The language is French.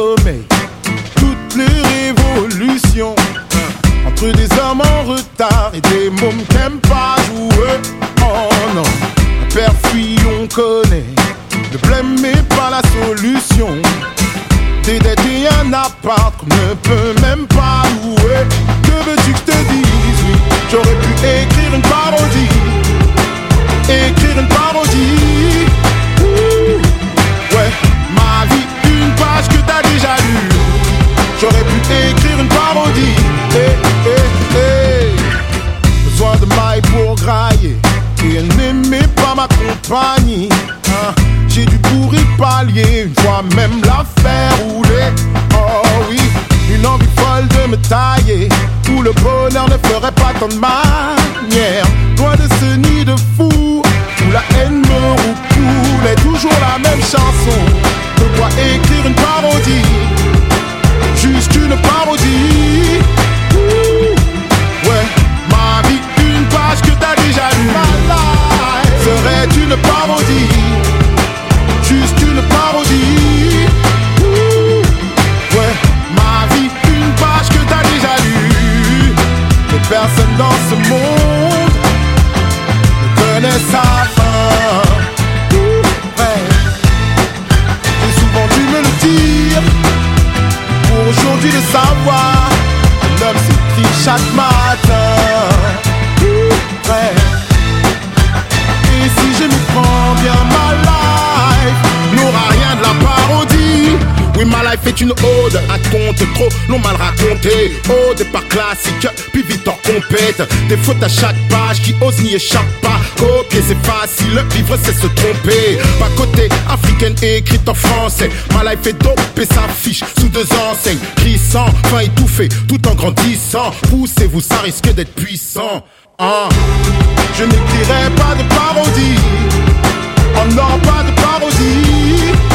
sommeil. Toutes les révolutions, entre des hommes en retard et des mômes qui n'aiment pas jouer. Oh non, un père fuit on connaît, le blême n'est pas la solution. Des dettes et un appart qu'on ne peut même pas louer. Que veux-tu que je te dise? Oui, j'aurais pu écrire une parodie. Écrire une parodie. Ouh. Ouais, ma vie, une page que t'as déjà lue. J'aurais pu écrire une parodie. Besoin de mailles pour grailler, et elle n'aimait pas ma compagnie. J'ai dû pour y pallier, une fois même la faire rouler. Oh oui, une envie folle de me tailler, où le bonheur ne ferait pas tant de manière. Loin de ce nid de fou, où la haine me roucoule. Et toujours la même chanson, de quoi écrire une parodie. Juste une parodie. Ouh. Ouais, ma vie, une page que t'as déjà lue. Ma life serait une parodie. Juste une parodie. Ouh. Ouais, ma vie, une page que t'as déjà lue. Mais personne dans ce monde ne connaît sa fin. Ouais. J'ai souvent dû me le dire, pour aujourd'hui le savoir. Un homme s'écrit chaque matin. Ouais. Et si je me prends bien ma life, n'aura rien de la parodie. Oui, ma life est une ode, un conte trop long mal raconté. Au départ classique, puis vite en compète. Des fautes à chaque page qui osent n'y échappent pas. Copier c'est facile, vivre c'est se tromper. Pas côté africaine écrite en français. Ma life est dope et s'affiche sous deux enseignes. Crissant, fin étouffé, tout en grandissant. Poussez-vous, ça risque d'être puissant. Je n'écrirai pas de parodie. Oh non, pas de parodie.